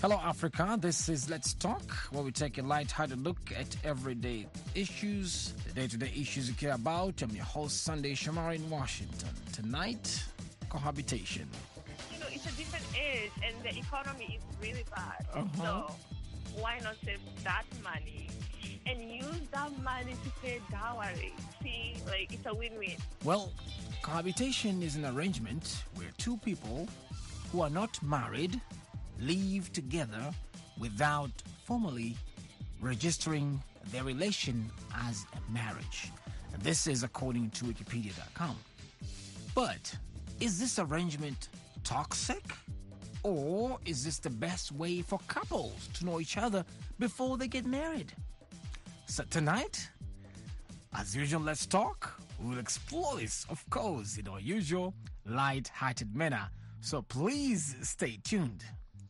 Hello, Africa. This is Let's Talk, where we take a light-hearted look at everyday issues, the day-to-day issues you care about. I'm your host, Sunday Shamari in Washington. Tonight, cohabitation. You know, it's a different age, and the economy is really bad. Uh-huh. So why not save that money and use that money to pay dowry? See, like, it's a win-win. Well, cohabitation is an arrangement where two people who are not married live together without formally registering their relation as a marriage. And this is according to Wikipedia.com. But is this arrangement toxic? Or is this the best way for couples to know each other before they get married? So tonight, as usual, Let's Talk. We'll explore this, of course, in our usual light-hearted manner. So please stay tuned.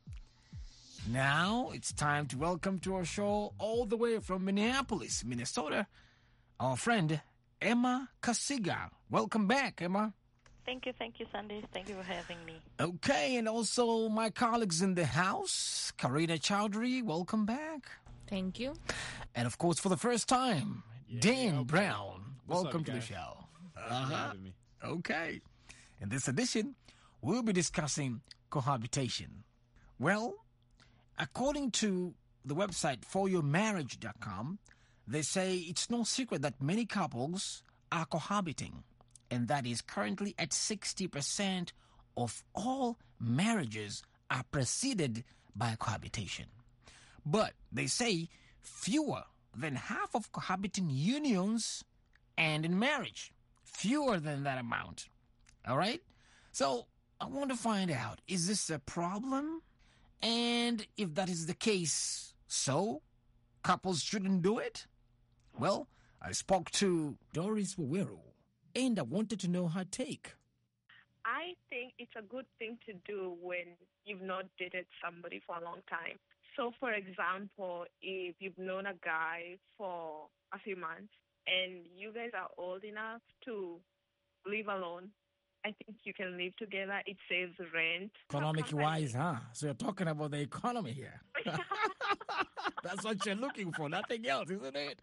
Now it's time to welcome to our show, all the way from Minneapolis, Minnesota, our friend Emma Kasiga. Welcome back, Emma. Thank you, Sunday. Thank you for having me. Okay, and also my colleagues in the house, Karina Chowdhury, welcome back. Thank you. And of course, for the first time, Dan Brown, welcome to the show. Thanks for having me. Okay. In this edition, we'll be discussing cohabitation. Well, according to the website foryourmarriage.com, they say it's no secret that many couples are cohabiting, and that is currently at 60% of all marriages are preceded by cohabitation. But they say fewer than half of cohabiting unions end in marriage. Fewer than that amount. All right? So I want to find out, is this a problem? And if that is the case, so couples shouldn't do it? Well, I spoke to Doris Waweru, and I wanted to know her take. I think it's a good thing to do when you've not dated somebody for a long time. So, for example, if you've known a guy for a few months and you guys are old enough to live alone, I think you can live together. It saves rent. Economic-wise, huh? So you're talking about the economy here. That's what you're looking for, nothing else, isn't it?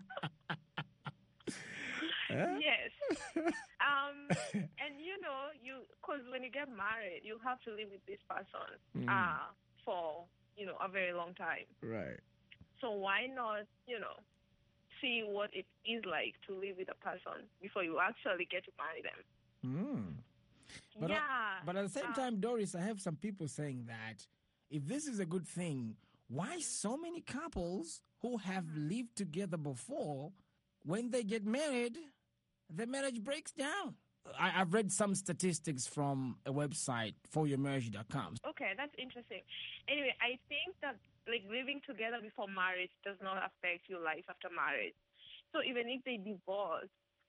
Yes. And, you know, because when you get married, you have to live with this person for, you know, a very long time. Right. So why not, you know, see what it is like to live with a person before you actually get to marry them? But yeah. But at the same time, Doris, I have some people saying that if this is a good thing, why so many couples who have lived together before, when they get married, the marriage breaks down? I've read some statistics from a website, foryourmarriage.com. Okay, that's interesting. Anyway, I think that like living together before marriage does not affect your life after marriage. So even if they divorce,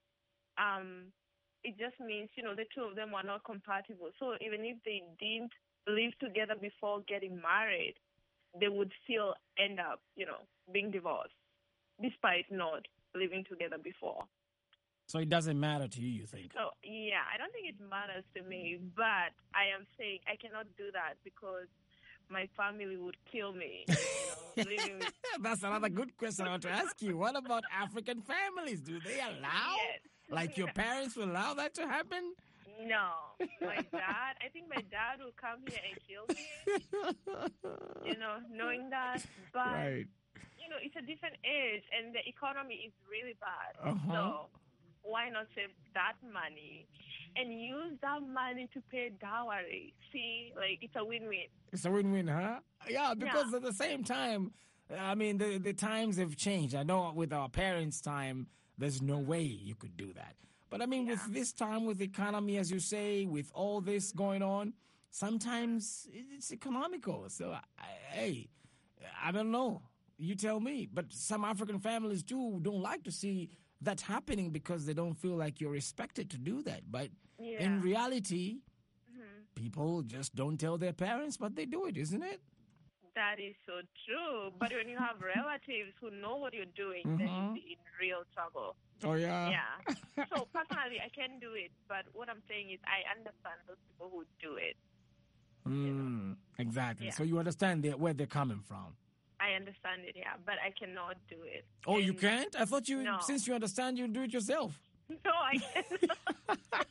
it just means, you know, the two of them were not compatible. So even if they didn't live together before getting married, they would still end up, you know, being divorced, despite not living together before. So it doesn't matter to you think? So, yeah, I don't think it matters to me, but I am saying I cannot do that because my family would kill me. You know, living with... That's another good question I want to ask you. What about African families? Do they allow? Yes. Like your parents will allow that to happen? No. I think my dad will come here and kill me, you know, knowing that. But, Right. you know, it's a different age and the economy is really bad. Uh-huh. So why not save that money and use that money to pay dowry? See, like, it's a win-win. It's a win-win, huh? Yeah, because at the same time, I mean, the times have changed. I know with our parents' time, there's no way you could do that. But I mean, with this time, with the economy, as you say, with all this going on, sometimes it's economical. So, hey, I don't know. You tell me. But some African families don't like to see that happening because they don't feel like you're expected to do that. But in reality, people just don't tell their parents, but they do it, isn't it? That is so true. But when you have relatives who know what you're doing, then you'll be in real trouble. Oh, yeah? Yeah. So personally, I can do it. But what I'm saying is I understand those people who do it. Exactly. Yeah. So you understand where they're coming from. I understand it, yeah, but I cannot do it. Oh, you And can't? I thought No. since you understand, you'll do it yourself. No, I cannot.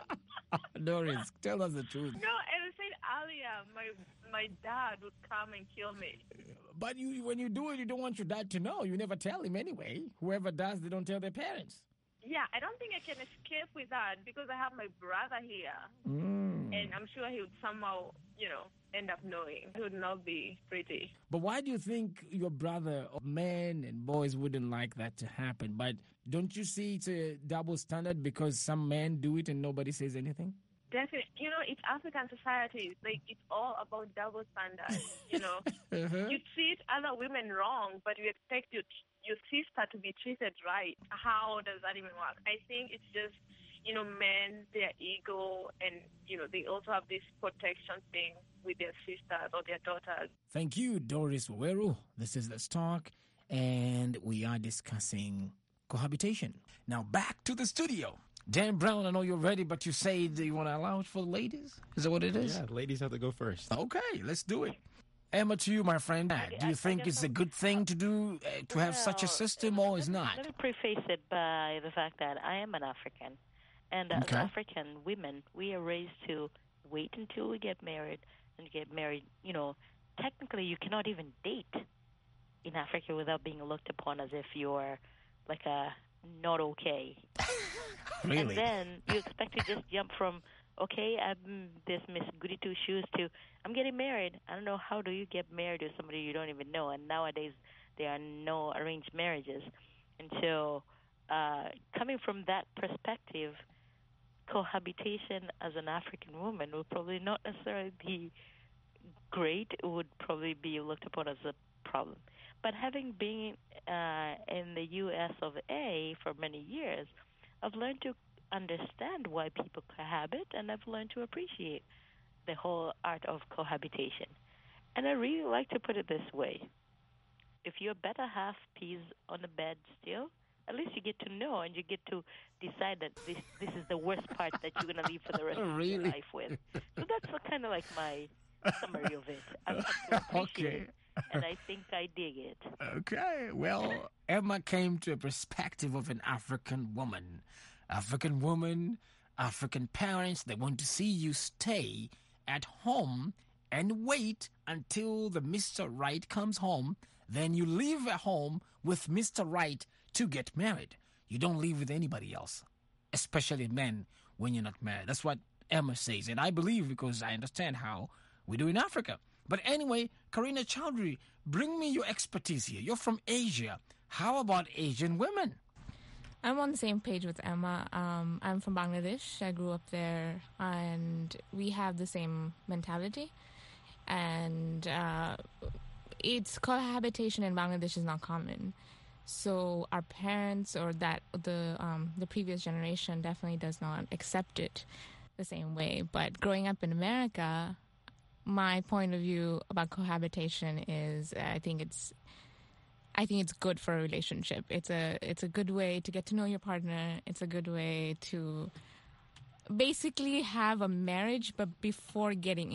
Doris, tell us the truth. No, as I said earlier, my dad would come and kill me. But when you do it, you don't want your dad to know. You never tell him anyway. Whoever does, they don't tell their parents. Yeah, I don't think I can escape with that because I have my brother here. And I'm sure he would somehow, end up knowing. It would not be pretty. But why do you think your brother, men and boys, wouldn't like that to happen? But don't you see it's a double standard because some men do it and nobody says anything? Definitely. It's African society. Like, it's all about double standards, You treat other women wrong, but you expect your sister to be treated right. How does that even work? I think it's just, men, their ego, and, they also have this protection thing with their sisters or their daughters. Thank you, Doris Waweru. This is Let's Talk, and we are discussing cohabitation. Now back to the studio. Dan Brown, I know you're ready, but you say that you want to allow it for the ladies? Is that what it is? Yeah, ladies have to go first. Okay, let's do it. Emma, to you, my friend. Do you think it's a good thing to do, to have such a system, or is not? Let me preface it by the fact that I am an African. And as African women, we are raised to wait until we get married. And get married, technically you cannot even date in Africa without being looked upon as if you're like a not okay. Really? And then you expect to just jump from, okay, I'm this Miss Goody Two Shoes to I'm getting married. I don't know, how do you get married to somebody you don't even know? And nowadays there are no arranged marriages. And so coming from that perspective, cohabitation as an African woman would probably not necessarily be great. It would probably be looked upon as a problem. But having been in the U.S. of A. for many years, I've learned to understand why people cohabit, and I've learned to appreciate the whole art of cohabitation. And I really like to put it this way. If your better half pees on the bed still, at least you get to know and you get to decide that this is the worst part that you're going to leave for the rest of your life with. So that's kind of like my summary of it. I've to appreciate it, and I think I dig it. Okay, well, Emma came to a perspective of an African woman. African parents, they want to see you stay at home and wait until the Mr. Right comes home. Then you leave at home with Mr. Right to get married. You don't leave with anybody else, especially men when you're not married. That's what Emma says, and I believe because I understand how we do in Africa. But anyway, Karina Chowdhury, bring me your expertise here. You're from Asia. How about Asian women? I'm on the same page with Emma. I'm from Bangladesh. I grew up there, and we have the same mentality. And it's cohabitation in Bangladesh is not common. So our parents or the previous generation definitely does not accept it the same way. But growing up in America, my point of view about cohabitation is I think it's good for a relationship. It's a good way to get to know your partner. It's a good way to basically have a marriage, but before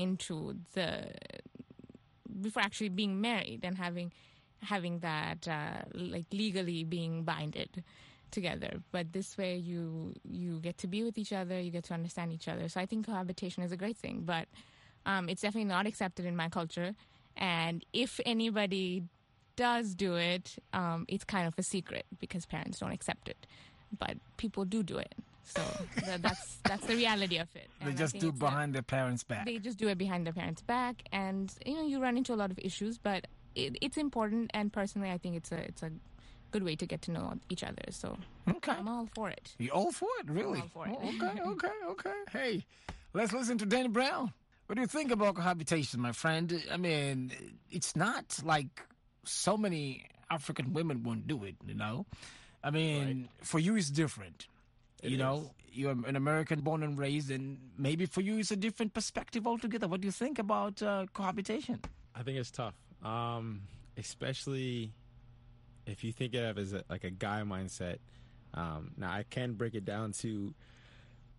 actually being married and having that like legally being binded together. But this way you get to be with each other, you get to understand each other. So I think cohabitation is a great thing, but it's definitely not accepted in my culture. And if anybody does do it, it's kind of a secret because parents don't accept it. But people do it. So that's the reality of it. They just do it behind their parents' back. They just do it behind their parents' back, and you run into a lot of issues. But it's important, and personally, I think it's a good way to get to know each other. So I'm all for it. You all for it, really? I'm all for it. Oh, okay. Hey, let's listen to Danny Brown. What do you think about cohabitation, my friend? I mean, it's not like so many African women won't do it, I mean, For you, it's different. You're an American born and raised, and maybe for you, it's a different perspective altogether. What do you think about cohabitation? I think it's tough, especially if you think of it as like a guy mindset. Now, I can break it down to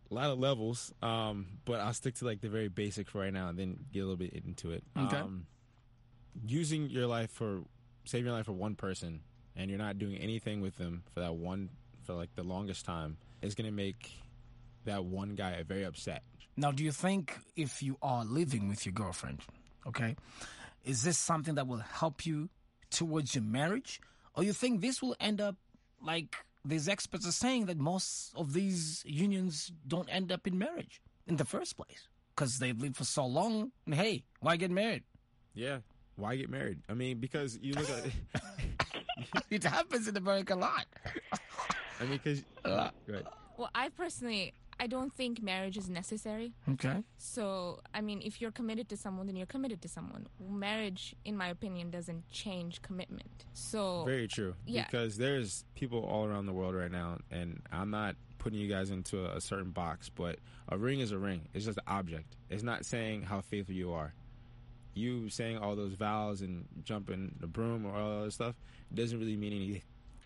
a lot of levels, but I'll stick to like the very basic for right now, and then get a little bit into it. Okay. Saving your life for one person, and you're not doing anything with them for like the longest time, is going to make that one guy very upset. Now, do you think if you are living with your girlfriend, okay, is this something that will help you towards your marriage? Or you think this will end up like these experts are saying, that most of these unions don't end up in marriage in the first place because they've lived for so long, and hey, why get married? Yeah, why get married? I mean, because you look at it. It happens in America a lot. I mean, because... Right. Well, I don't think marriage is necessary. Okay. So, I mean, if you're committed to someone, then you're committed to someone. Marriage, in my opinion, doesn't change commitment. So Very true. Yeah. Because there's people all around the world right now, and I'm not putting you guys into a certain box, but a ring is a ring. It's just an object. It's not saying how faithful you are. You saying all those vows and jumping the broom or all that stuff doesn't really mean anything.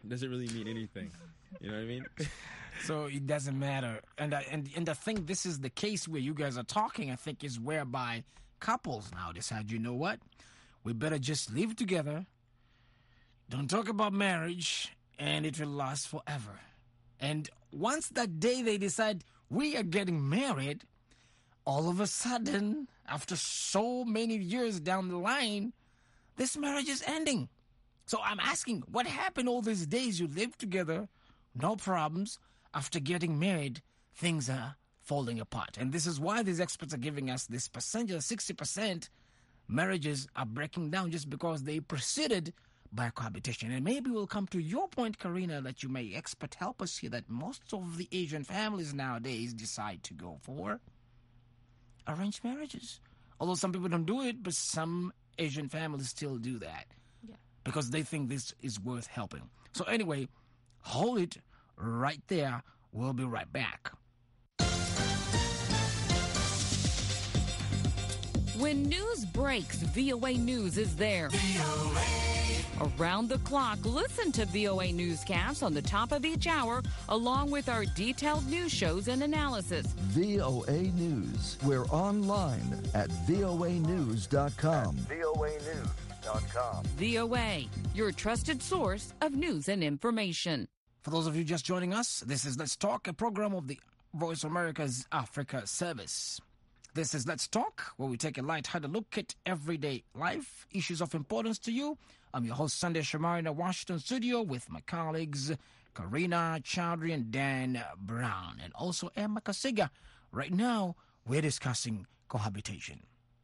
You know what I mean? So it doesn't matter. And I think this is the case where you guys are talking, I think, is whereby couples now decide, you know what? We better just live together. Don't talk about marriage, and it will last forever. And once that day they decide we are getting married, all of a sudden, after so many years down the line, this marriage is ending. So I'm asking, what happened all these days you lived together, no problems? After getting married, things are falling apart. And this is why these experts are giving us this percentage, 60% marriages are breaking down just because they preceded by cohabitation. And maybe we'll come to your point, Karina, that you may expert help us here, that most of the Asian families nowadays decide to go for arranged marriages. Although some people don't do it, but some Asian families still do that. Yeah. Because they think this is worth helping. So anyway, hold it right there. We'll be right back. When news breaks, VOA News is there. Around the clock, listen to VOA Newscasts on the top of each hour, along with our detailed news shows and analysis. VOA News. We're online at voanews.com. voanews.com. VOA, your trusted source of news and information. For those of you just joining us, this is Let's Talk, a program of the Voice of America's Africa Service. This is Let's Talk, where we take a light-hearted look at everyday life, issues of importance to you. I'm your host, Sunday Shamari, in the Washington studio with my colleagues, Karina Chowdhury and Dan Brown, and also Emma Kasiga. Right now, we're discussing cohabitation.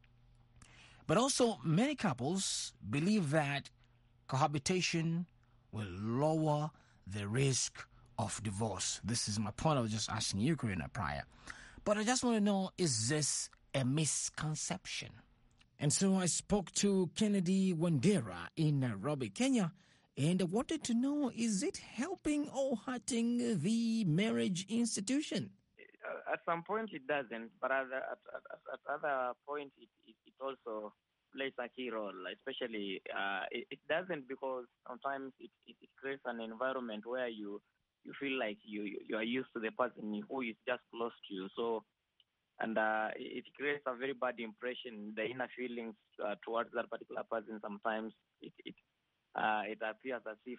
But also, many couples believe that cohabitation will lower the risk of divorce. This is my point. I was just asking you, Karina, prior. But I just want to know, is this a misconception? And so I spoke to Kennedy Wandera in Nairobi, Kenya, and I wanted to know, is it helping or hurting the marriage institution? At some point it doesn't, but at other point it also plays a key role, especially it doesn't because sometimes it creates an environment where you feel like you are used to the person who is just close to you. So, and it creates a very bad impression. The inner feelings towards that particular person, sometimes it appears as if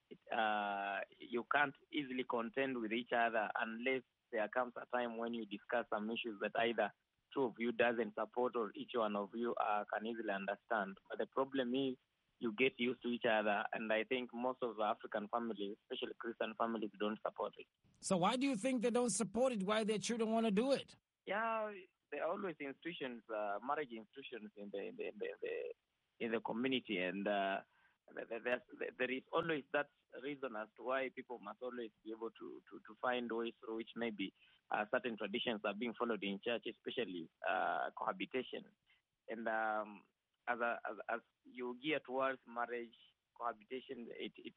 you can't easily contend with each other unless there comes a time when you discuss some issues that either two of you doesn't support or each one of you can easily understand. But the problem is you get used to each other, and I think most of the African families, especially Christian families, don't support it. So why do you think they don't support it? Why their children want to do it? Yeah, there are always institutions, marriage institutions in the community, and there is always that reason as to why people must always be able to find ways through which maybe certain traditions are being followed in church, especially cohabitation. And as you gear towards marriage, cohabitation, it's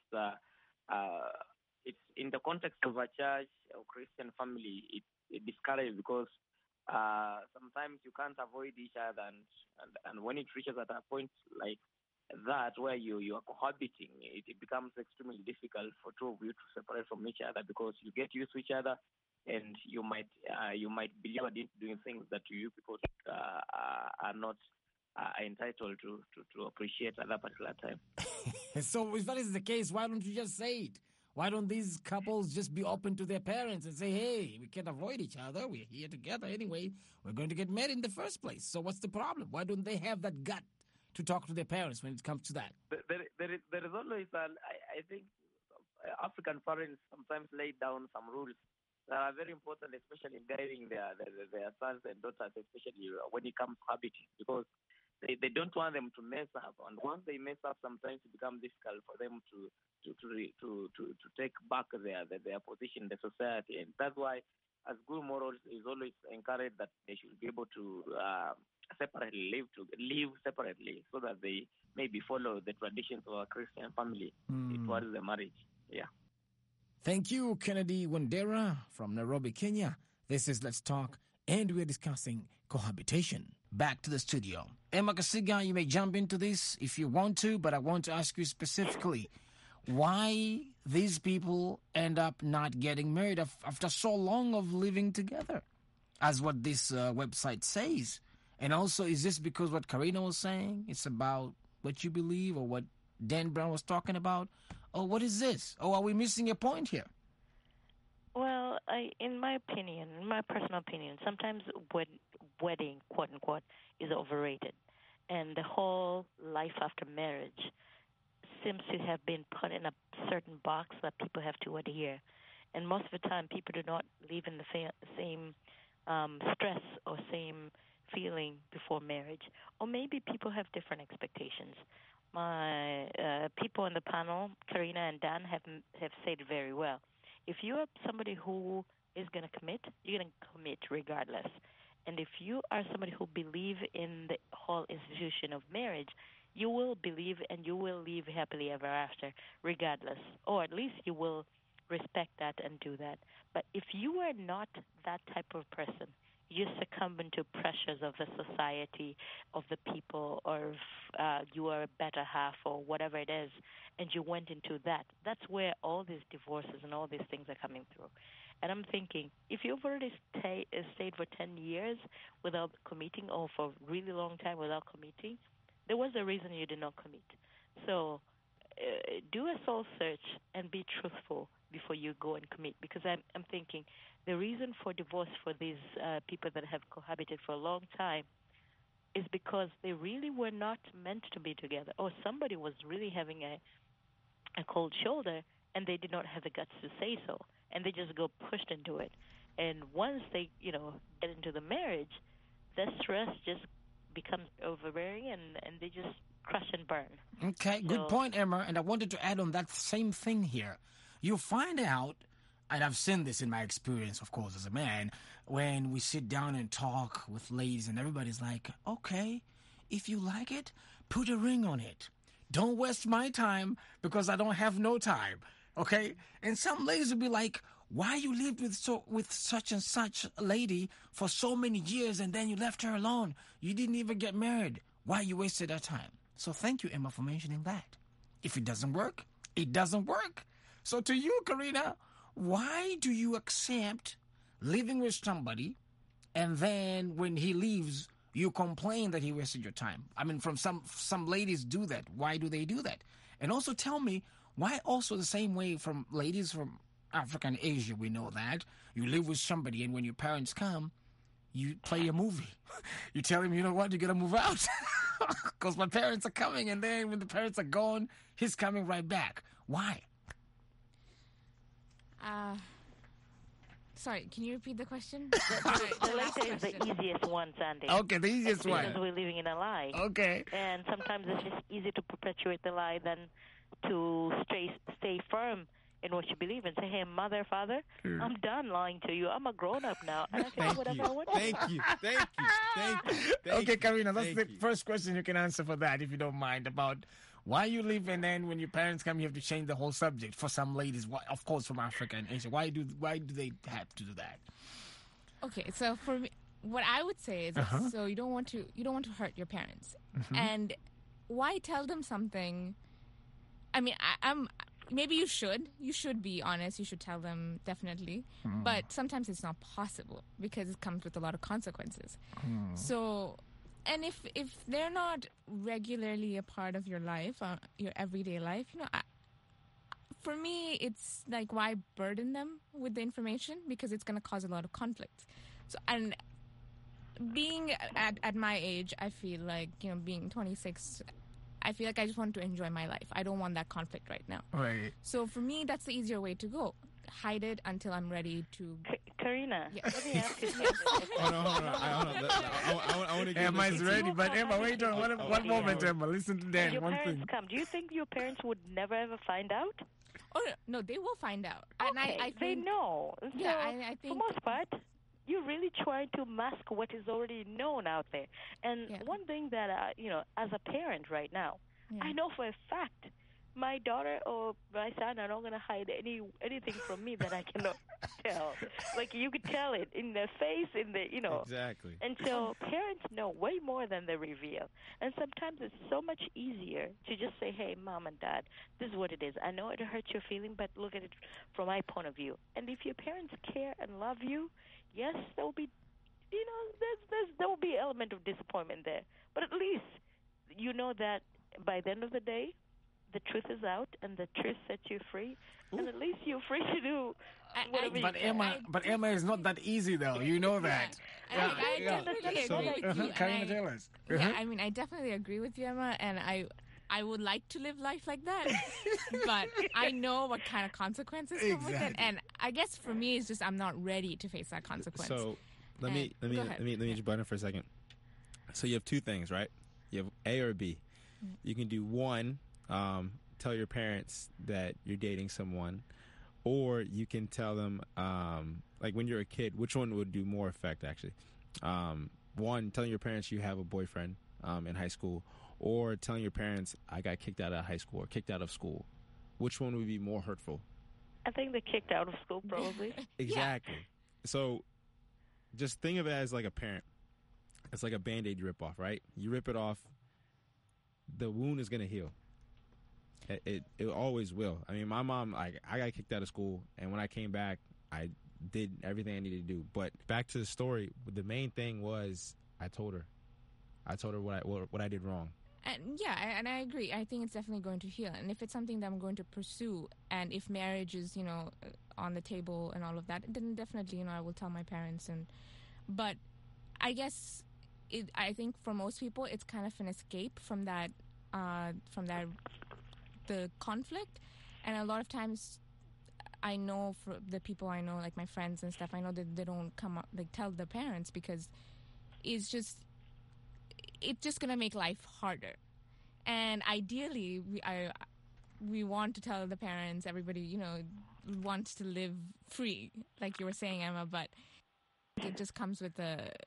in the context of a church or Christian family, it's discouraged because sometimes you can't avoid each other, and when it reaches at a point like that where you are cohabiting, it becomes extremely difficult for two of you to separate from each other because you get used to each other, and you might be lured into doing things that you people are not entitled to appreciate at that particular time. So if that is the case, why don't you just say it? Why don't these couples just be open to their parents and say, hey, we can't avoid each other. We're here together anyway. We're going to get married in the first place. So what's the problem? Why don't they have that gut to talk to their parents when it comes to that? There is always, I think, African parents sometimes lay down some rules that are very important, especially in guiding their sons and daughters, especially when it comes to habiting, because they don't want them to mess up. And once they mess up, sometimes it becomes difficult for them to take back their position in the society. And that's why, as good morals, is always encouraged that they should be able to separately live separately, so that they maybe follow the traditions of a Christian family towards the marriage. Yeah. Thank you, Kennedy Wandera from Nairobi, Kenya. This is Let's Talk, and we're discussing cohabitation. Back to the studio. Emma Kasiga, you may jump into this if you want to, but I want to ask you specifically why these people end up not getting married after so long of living together, as what this website says. And also, is this because what Karina was saying? It's about what you believe, or what Dan Brown was talking about? Or what is this? Or are we missing a point here? Well, in my personal opinion, sometimes wedding, quote unquote, is overrated. And the whole life after marriage seems to have been put in a certain box that people have to adhere. And most of the time, people do not live in the same stress or same feeling before marriage. Or maybe people have different expectations. My people on the panel, Karina and Dan, have said very well. If you are somebody who is going to commit, you're going to commit regardless. And if you are somebody who believes in the whole institution of marriage, you will believe and you will live happily ever after regardless. Or at least you will respect that and do that. But if you are not that type of person, you succumb to pressures of the society, of the people, or you are a better half or whatever it is, and you went into that. That's where all these divorces and all these things are coming through. And I'm thinking, if you've already stayed for 10 years without committing, or for a really long time without committing, there was a reason you did not commit. So do a soul search and be truthful before you go and commit. Because I'm thinking the reason for divorce for these people that have cohabited for a long time is because they really were not meant to be together. Or somebody was really having a cold shoulder and they did not have the guts to say so. And they just go pushed into it. And once they, get into the marriage, the stress just becomes overbearing and they just crush and burn. Okay, good point, Emma. And I wanted to add on that same thing here. You find out, and I've seen this in my experience, of course, as a man, when we sit down and talk with ladies and everybody's like, okay, if you like it, put a ring on it. Don't waste my time because I don't have no time. Okay? And some ladies will be like, why you lived with such and such a lady for so many years and then you left her alone? You didn't even get married. Why you wasted that time? So thank you, Emma, for mentioning that. If it doesn't work, it doesn't work. So to you, Karina, why do you accept living with somebody and then when he leaves, you complain that he wasted your time? I mean, from some ladies do that. Why do they do that? And also tell me, why also the same way from ladies from Africa and Asia, we know that. You live with somebody and when your parents come, you play a movie. You tell him, you know what, you got to move out because my parents are coming. And then when the parents are gone, he's coming right back. Why? Sorry, can you repeat the question? The later is the easiest one, Sandy. Okay, the easiest one. Because we're living in a lie. Okay. And sometimes it's just easier to perpetuate the lie than to stay firm in what you believe and say, hey, mother, father, I'm done lying to you. I'm a grown-up now, and I can do whatever I want. Thank you. Okay, Karina, that's the first question you can answer for that, if you don't mind, about why you live and then when your parents come, you have to change the whole subject. For some ladies, of course, from Africa and Asia, why do they have to do that? Okay, so for me, what I would say is, so you don't want to hurt your parents, and why tell them something? I mean, I'm maybe you should be honest. You should tell them, definitely. But sometimes it's not possible because it comes with a lot of consequences. So, and if they're not regularly a part of your life, your everyday life, for me, it's like, why burden them with the information? Because it's going to cause a lot of conflict. So, and being at my age, I feel like, being 26, I feel like I just want to enjoy my life. I don't want that conflict right now. Right. So for me, that's the easier way to go. Hide it until I'm ready to... Karina, Yeah. let me ask you something. Hold on. I want to get Emma's ready, but Emma, wait on one moment, Okay. Emma. Listen to When Dan. your One parents thing. come, do you think your parents would never ever find out? Oh, no, they will find out. And Okay, I they think... know. So, Yeah, I for think... most part, you're really trying to mask what is already known out there. And Yeah. one thing that, as a parent right now, Yeah. I know for a fact my daughter or my son are not going to hide anything from me that I cannot tell. Like, you could tell it in their face, Exactly. And so parents know way more than they reveal. And sometimes it's so much easier to just say, hey, Mom and Dad, this is what it is. I know it hurts your feeling, but look at it from my point of view. And if your parents care and love you, yes, there will be, there will be an element of disappointment there. But at least you know that by the end of the day, the truth is out, and the truth sets you free, and at least you're free to do whatever you can. But Emma is not that easy, though. You know that. I definitely agree with you. Can you and tell us? Yeah, I mean, I definitely agree with you, Emma, and I would like to live life like that, but I know what kind of consequences come with it, Exactly. and I guess for me, it's just I'm not ready to face that consequence. So let me Go ahead. just butt in for a second. So you have two things, right? You have A or B. You can do one, tell your parents that you're dating someone, or you can tell them, like when you're a kid, which one would do more effect, actually? One, telling your parents you have a boyfriend in high school, or telling your parents, I got kicked out of high school or kicked out of school. Which one would be more hurtful? I think they're kicked out of school, probably. Exactly. So just think of it as like a parent. It's like a Band-Aid you rip off, right? You rip it off, the wound is going to heal. It always will. I mean, my mom, I got kicked out of school, and when I came back, I did everything I needed to do. But back to the story, the main thing was I told her what I did wrong. And and I agree. I think it's definitely going to heal. And if it's something that I'm going to pursue, and if marriage is, on the table and all of that, then definitely, I will tell my parents. But I guess I think for most people, it's kind of an escape from that the conflict. And a lot of times, I know for the people I know, like my friends and stuff, I know that they don't come up, like, tell their parents because it's just gonna make life harder. And ideally, we want to tell the parents, everybody, wants to live free, like you were saying, Emma, but it just comes with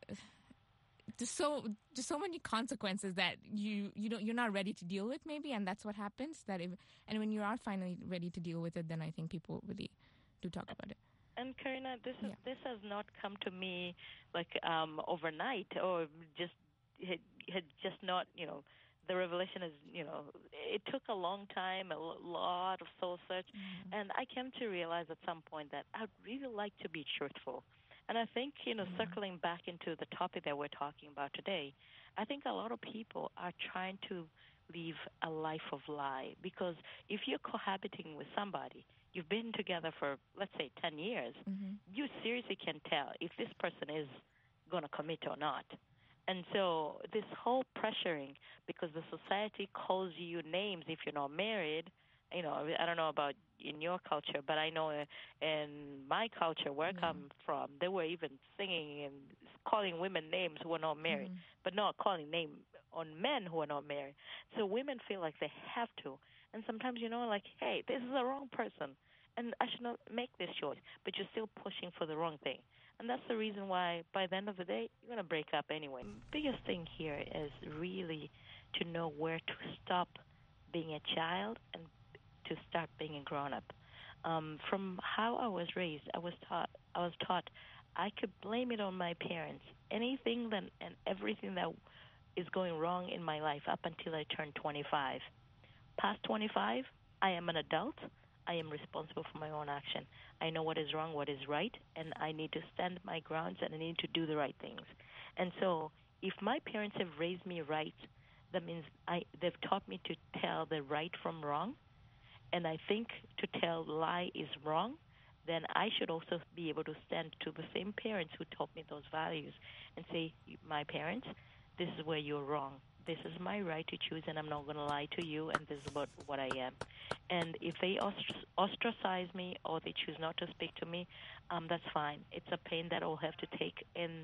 just so many consequences that you're not ready to deal with, maybe, and that's what happens. And when you are finally ready to deal with it, then I think people really do talk about it. And Karina, this has not come to me like overnight, or just had just not, the revelation is, it took a long time, a lot of soul search, and I came to realize at some point that I'd really like to be truthful. And I think, circling back into the topic that we're talking about today, I think a lot of people are trying to live a life of lie, because if you're cohabiting with somebody, you've been together for, let's say, 10 years, you seriously can tell if this person is going to commit or not. And so this whole pressuring, because the society calls you names if you're not married, I don't know about in your culture, but I know in my culture where I come from, they were even singing and calling women names who are not married, but not calling name on men who are not married. So women feel like they have to. And sometimes, like, hey, this is the wrong person, and I should not make this choice, but you're still pushing for the wrong thing. And that's the reason why, by the end of the day, you're going to break up anyway. The biggest thing here is really to know where to stop being a child and to start being a grown-up. From how I was raised, I was taught I could blame it on my parents. Anything and everything that is going wrong in my life up until I turned 25. Past 25, I am an adult. I am responsible for my own action. I know what is wrong, what is right, and I need to stand my grounds and I need to do the right things. And so if my parents have raised me right, that means they've taught me to tell the right from wrong, and I think to tell lie is wrong, then I should also be able to stand to the same parents who taught me those values and say, my parents, this is where you're wrong. This is my right to choose, and I'm not going to lie to you, and this is what I am. And if they ostracize me or they choose not to speak to me, that's fine. It's a pain that I'll have to take in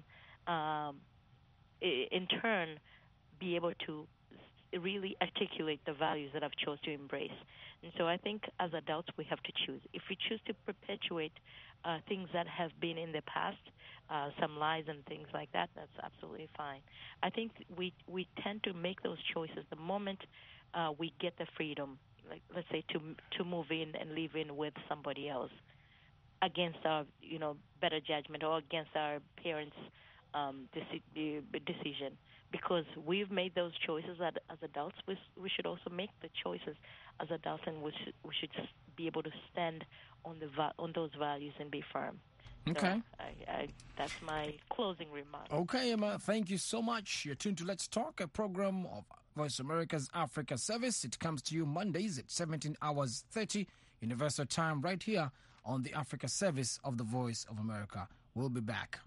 turn, be able to really articulate the values that I've chose to embrace. And so I think as adults we have to choose. If we choose to perpetuate things that have been in the past, some lies and things like that, that's absolutely fine. I think we tend to make those choices the moment we get the freedom, like let's say to move in and live in with somebody else against our better judgment or against our parents' decision. Because we've made those choices as adults, we should also make the choices as adults, and we should just be able to stand on those values and be firm. Okay. So that's my closing remark. Okay, Emma, thank you so much. You're tuned to Let's Talk, a program of Voice America's Africa Service. It comes to you Mondays at 17 hours 30 Universal Time right here on the Africa Service of the Voice of America. We'll be back.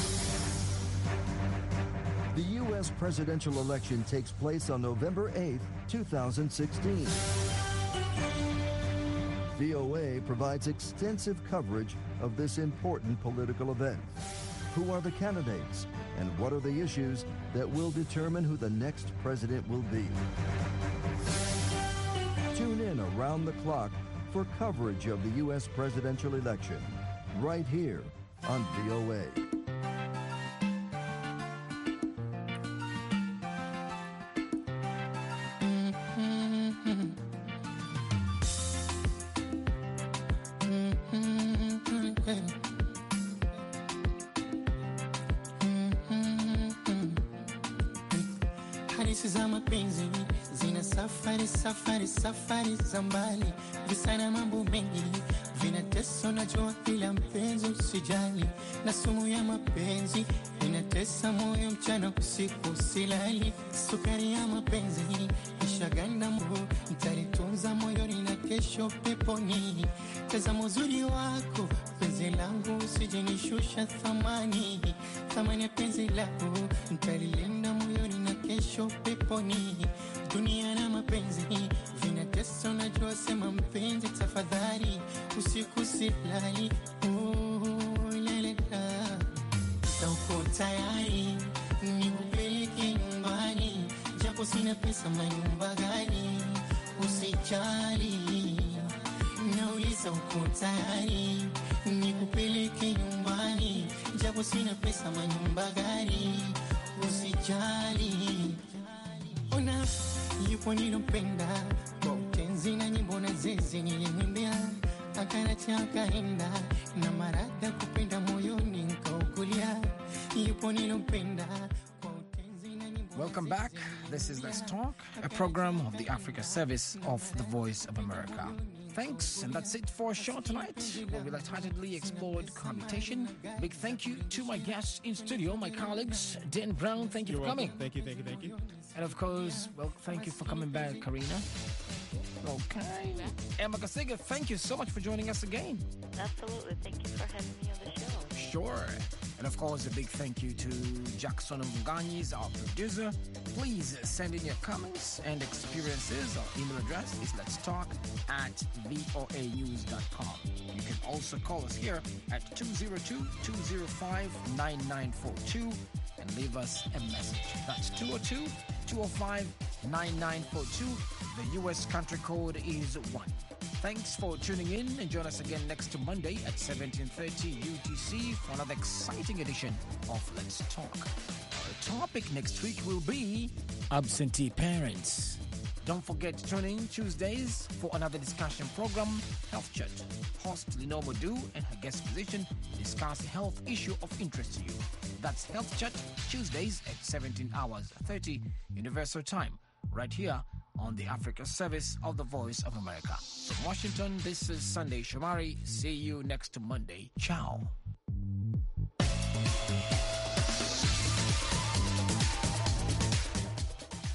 The U.S. presidential election takes place on November 8th, 2016. VOA provides extensive coverage of this important political event. Who are the candidates, and what are the issues that will determine who the next president will be? Tune in around the clock for coverage of the U.S. presidential election, right here on VOA. Hadithi za mapenzi zina safari za mbali, visa na mambo mengi vinatesa, najua kila mpenzi usijali, na sumu ya mapenzi inatesa moyo mchana usiku silali, sukari ya mapenzi ishaganda moyo, nitalitunza moyoni na kesho peponi, tazama uzuri wako penzi langu, usijenishusha thamani ya penzi lako, nitalilinda moyoni na kesho peponi, dunia na mapenzi vinatesa, najua sema mpenzi tafadhali, usiku silali, lalela, uko tayari nikupeleke nyumbani, japo sina pesa manyumba gani, usijali, nauliza uko tayari nikupeleke nyumbani, japo sina pesa manyumba gani, usijali. Ona yupo nilompenda kwa utenzi na nyimbo na zeze nilimwimbia, akanacha akaenda na marada kupenda moyoni nkaukulia, yupo nilompenda. Welcome back. This is Let's Talk, a program of the Africa Service of the Voice of America. Thanks, and that's it for our show tonight, where we lightheartedly explored cohabitation. Big thank you to my guests in studio, my colleagues. Dan Brown, thank you for coming. Thank you. And of course, well, thank you for coming back, Karina. Okay. Emma Kasiga, thank you so much for joining us again. Absolutely. Thank you for having me on the show. Sure. And of course, a big thank you to Jackson Muganyis, our producer. Please send in your comments and experiences. Our email address is letstalk@voanews.com. You can also call us here at 202-205-9942 and leave us a message. That's 202-205-9942. The U.S. country code is 1. Thanks for tuning in, and join us again next Monday at 17:30 UTC for another exciting edition of Let's Talk. Our topic next week will be absentee parents. Don't forget to tune in Tuesdays for another discussion program, Health Chat. Host Lenore Modu and her guest physician discuss a health issue of interest to you. That's Health Chat, Tuesdays at 17 hours 30 Universal Time, right here on the Africa service of the Voice of America. From Washington, this is Sunday Shomari. See you next Monday. Ciao.